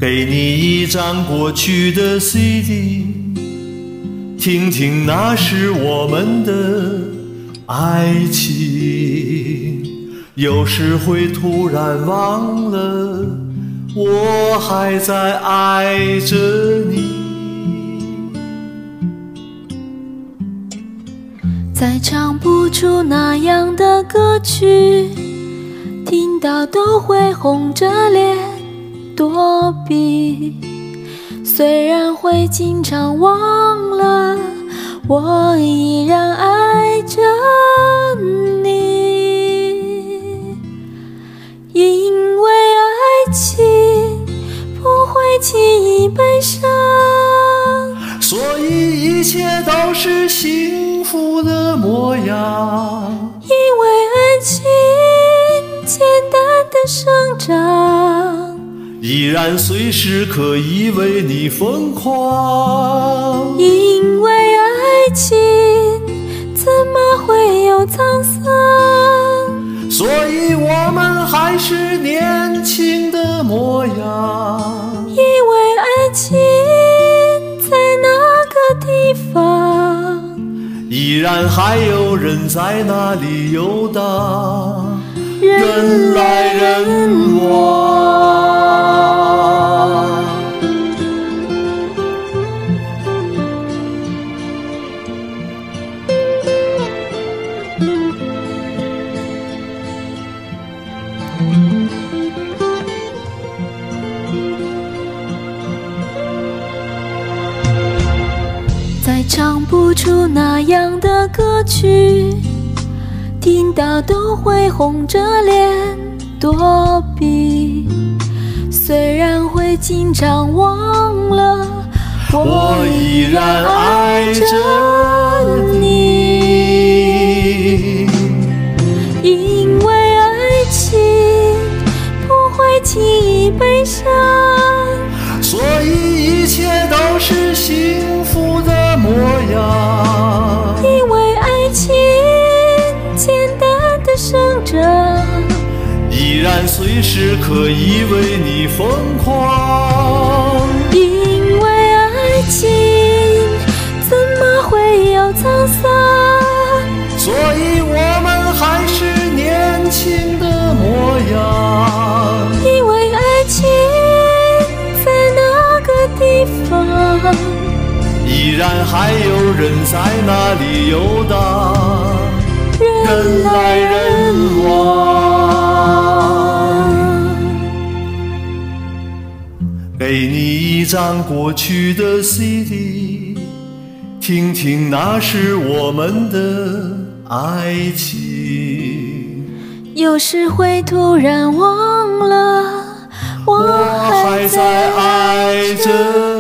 给你一张过去的 CD， 听听那是我们的爱情。有时会突然忘了，我还在爱着你。 再唱不出那样的歌曲，听到都会红着脸躲避。虽然会经常忘了，我依然爱着你。因为爱情不会轻易悲伤， 所以一切都是幸福的模样。 因为爱情简单的生长， 依然随时可以为你疯狂。 因为爱情怎么会有沧桑， 所以我们还是年轻的模样。 因为爱情在那个地方， 依然还有人在那里游荡， 人来人往。再唱不出那样的歌曲，听到都会红着脸躲避。虽然会经常忘了，我依然爱着你。因为爱情不会轻易悲伤， 所以一切都是幸福的模样。 因为爱情简单的生长， 依然随时可以为你疯狂。 因为爱情怎么会有沧桑， 所以我们还是年轻的模样。 因为爱情在那个地方， 依然还有人在那里游荡，人来人往。给你一张过去的 CD， 听听那是我们的爱情。 有时会突然忘了，我我还在爱着